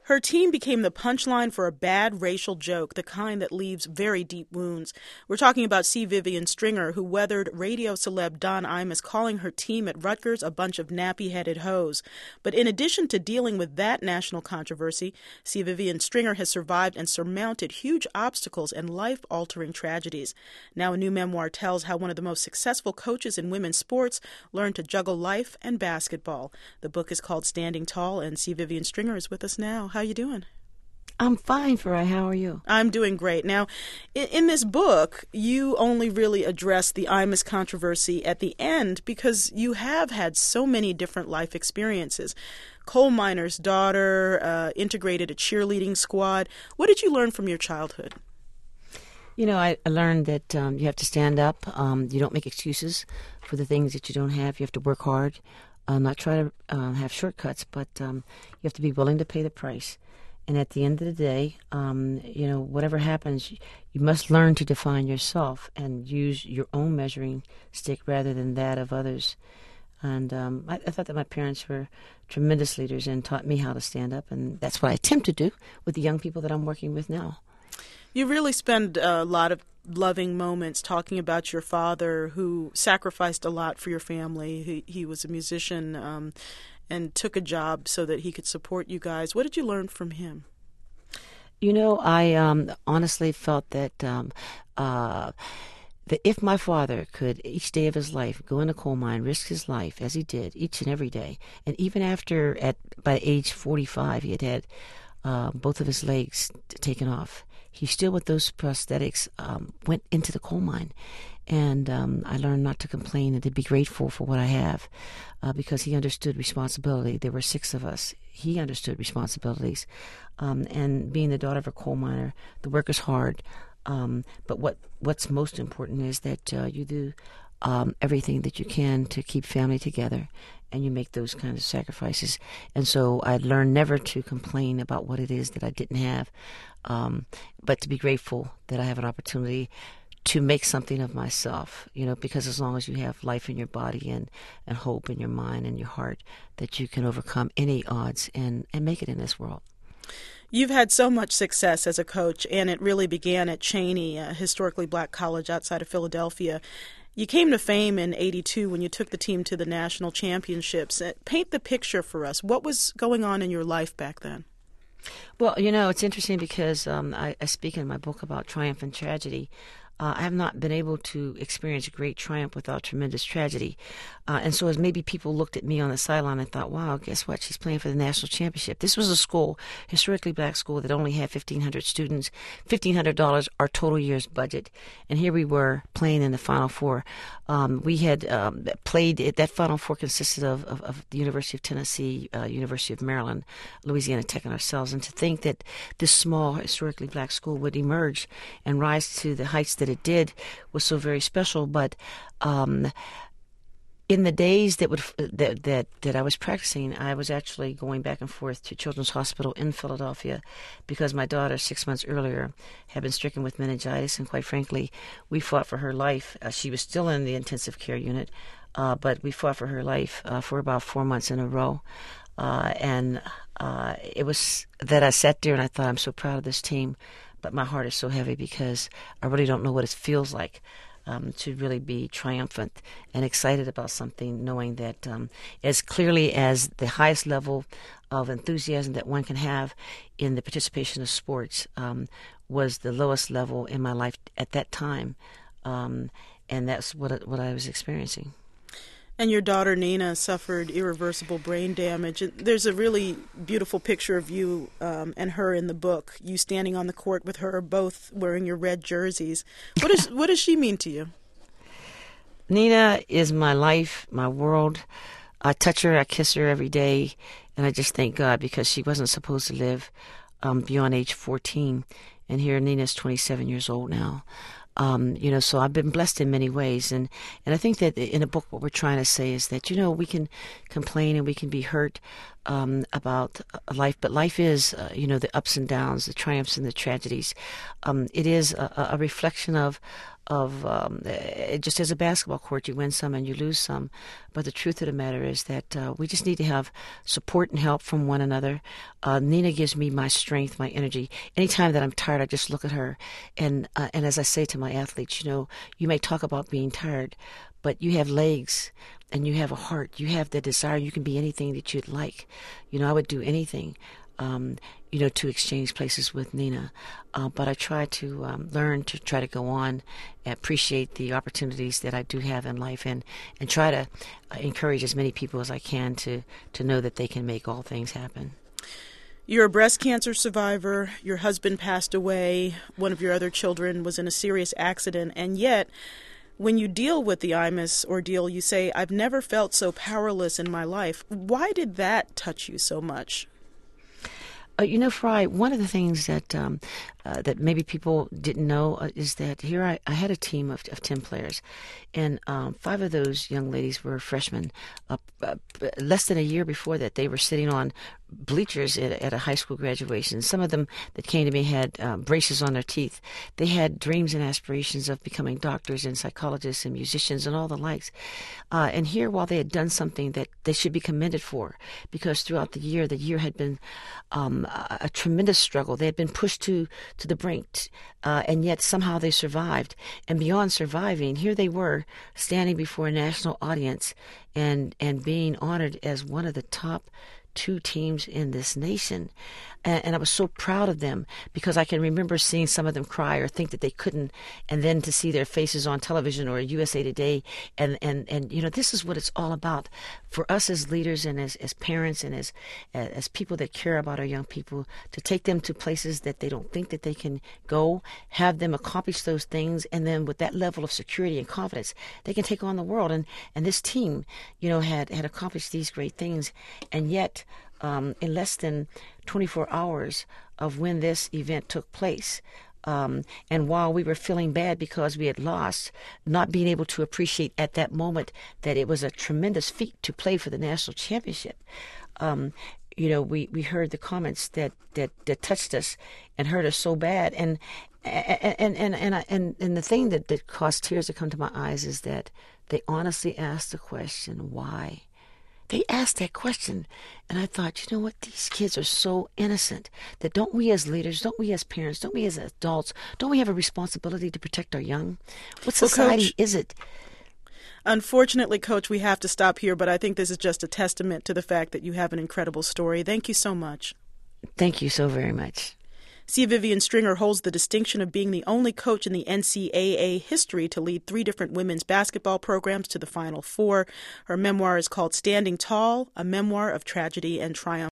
Her team became the punchline for a bad racial joke, the kind that leaves very deep wounds. We're talking about C. Vivian Stringer, who weathered radio celeb Don Imus calling her team at Rutgers a bunch of nappy-headed hoes. But in addition to dealing with that national controversy, C. Vivian Stringer has survived and surmounted huge obstacles and life-altering tragedies. Now a new memoir tells how one of the most successful coaches in women's sports learned to juggle life and basketball. The book is called Standing Tall, and C. Vivian Stringer is with us now. How you doing? I'm fine, Farai. How are you? I'm doing great. Now, in this book, you only really address the Imus controversy at the end because you have had so many different life experiences. Coal miner's daughter, integrated a cheerleading squad. What did you learn from your childhood? You know, I learned that you have to stand up. You don't make excuses for the things that you don't have. You have to work hard. Not try to have shortcuts, but you have to be willing to pay the price. And at the end of the day, you know, whatever happens, you must learn to define yourself and use your own measuring stick rather than that of others. And I thought that my parents were tremendous leaders and taught me how to stand up, and that's what I attempt to do with the young people that I'm working with now. You really spend a lot of loving moments talking about your father, who sacrificed a lot for your family. He was a musician and took a job so that he could support you guys. What did you learn from him? You know, I honestly felt that that if my father could each day of his life go in a coal mine, risk his life as he did each and every day, and even after by age 45 he had both of his legs taken off, he still, with those prosthetics, went into the coal mine. And I learned not to complain and to be grateful for what I have because he understood responsibility. There were 6 of us. He understood responsibilities. And being the daughter of a coal miner, the work is hard. But what's most important is that you do everything that you can to keep family together, and you make those kinds of sacrifices. And so I learned never to complain about what it is that I didn't have, but to be grateful that I have an opportunity to make something of myself, you know, because as long as you have life in your body and hope in your mind and your heart, that you can overcome any odds and make it in this world. You've had so much success as a coach, and it really began at Cheyney, a historically black college outside of Philadelphia. You came to fame in '82 when you took the team to the national championships. Paint the picture for us. What was going on in your life back then? Well, you know, it's interesting because I speak in my book about triumph and tragedy. I have not been able to experience great triumph without tremendous tragedy. And so as maybe people looked at me on the sideline and thought, wow, guess what? She's playing for the national championship. This was a school, historically black school, that only had 1,500 students, $1,500 our total year's budget. And here we were playing in the Final Four. We had played, that Final Four consisted of the University of Tennessee, University of Maryland, Louisiana Tech, and ourselves. And to think that this small, historically black school would emerge and rise to the heights that it did was so very special. But in the days that I was practicing, I was actually going back and forth to Children's Hospital in Philadelphia because my daughter 6 months earlier had been stricken with meningitis, and quite frankly, we fought for her life. She was still in the intensive care unit, but we fought for her life for about 4 months in a row. And it was that I sat there and I thought, I'm so proud of this team, but my heart is so heavy because I really don't know what it feels like to really be triumphant and excited about something, knowing that as clearly as the highest level of enthusiasm that one can have in the participation of sports was the lowest level in my life at that time, and that's what I was experiencing. And your daughter, Nina, suffered irreversible brain damage. There's a really beautiful picture of you and her in the book, you standing on the court with her, both wearing your red jerseys. What does she mean to you? Nina is my life, my world. I touch her, I kiss her every day, and I just thank God because she wasn't supposed to live beyond age 14. And here Nina's 27 years old now. You know, so I've been blessed in many ways. And I think that in a book what we're trying to say is that, you know, we can complain and we can be hurt about life, but life is, you know, the ups and downs, the triumphs and the tragedies. It is a reflection of just as a basketball court, you win some and you lose some. But the truth of the matter is that we just need to have support and help from one another. Nina gives me my strength, my energy. Anytime that I'm tired, I just look at her. And as I say to my athletes, you may talk about being tired, but you have legs and you have a heart. You have the desire. You can be anything that you'd like. I would do anything. To exchange places with Nina. But I try to learn to try to go on, appreciate the opportunities that I do have in life, and try to encourage as many people as I can to know that they can make all things happen. You're a breast cancer survivor. Your husband passed away. One of your other children was in a serious accident. And yet, when you deal with the Imus ordeal, you say, "I've never felt so powerless in my life." Why did that touch you so much? Fry, one of the things that that maybe people didn't know is that here I had a team of 10 players, and 5 of those young ladies were freshmen. Less than a year before that, they were sitting on bleachers at a high school graduation. Some of them that came to me had braces on their teeth. They had dreams and aspirations of becoming doctors and psychologists and musicians and all the likes. And here, while they had done something that they should be commended for, because throughout the year had been a tremendous struggle. They had been pushed to the brink, and yet somehow they survived. And beyond surviving, here they were standing before a national audience and being honored as one of the top 2 teams in this nation. And I was so proud of them, because I can remember seeing some of them cry or think that they couldn't, and then to see their faces on television or USA Today. And this is what it's all about for us as leaders and as parents and as people that care about our young people, to take them to places that they don't think that they can go, have them accomplish those things, and then with that level of security and confidence, they can take on the world. And this team, had accomplished these great things, and yet in less than 24 hours of when this event took place, and while we were feeling bad because we had lost, not being able to appreciate at that moment that it was a tremendous feat to play for the national championship, we heard the comments that touched us and hurt us so bad, and the thing that caused tears to come to my eyes is that they honestly asked the question, why? They asked that question, and I thought, these kids are so innocent, that don't we as leaders, don't we as parents, don't we as adults, don't we have a responsibility to protect our young? What society is it? Unfortunately, Coach, we have to stop here, but I think this is just a testament to the fact that you have an incredible story. Thank you so much. Thank you so very much. C. Vivian Stringer holds the distinction of being the only coach in the NCAA history to lead 3 different women's basketball programs to the Final Four. Her memoir is called Standing Tall, a memoir of tragedy and triumph.